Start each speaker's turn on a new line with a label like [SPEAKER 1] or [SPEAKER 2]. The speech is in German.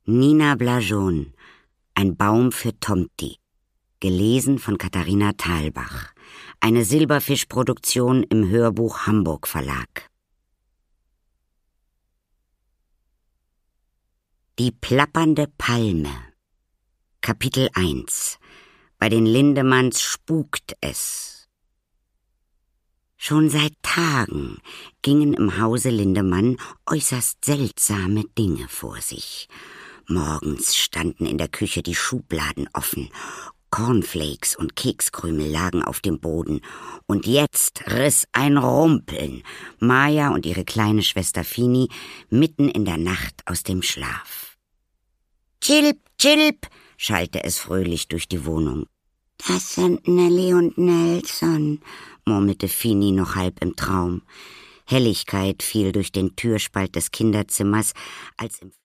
[SPEAKER 1] Nina Blajon, Ein Baum für Tomti. Gelesen von Katharina Thalbach. Eine Silberfisch-Produktion im Hörbuch Hamburg Verlag. Die plappernde Palme. Kapitel 1. Bei den Lindemanns spukt es. Schon seit Tagen gingen im Hause Lindemann äußerst seltsame Dinge vor sich. Morgens standen in der Küche die Schubladen offen, Cornflakes und Kekskrümel lagen auf dem Boden, und jetzt riss ein Rumpeln Maja und ihre kleine Schwester Fini mitten in der Nacht aus dem Schlaf. »Chilp, chilp«, schallte es fröhlich durch die Wohnung. »Das sind Nelly und Nelson«, murmelte Fini noch halb im Traum. Helligkeit fiel durch den Türspalt des Kinderzimmers, als im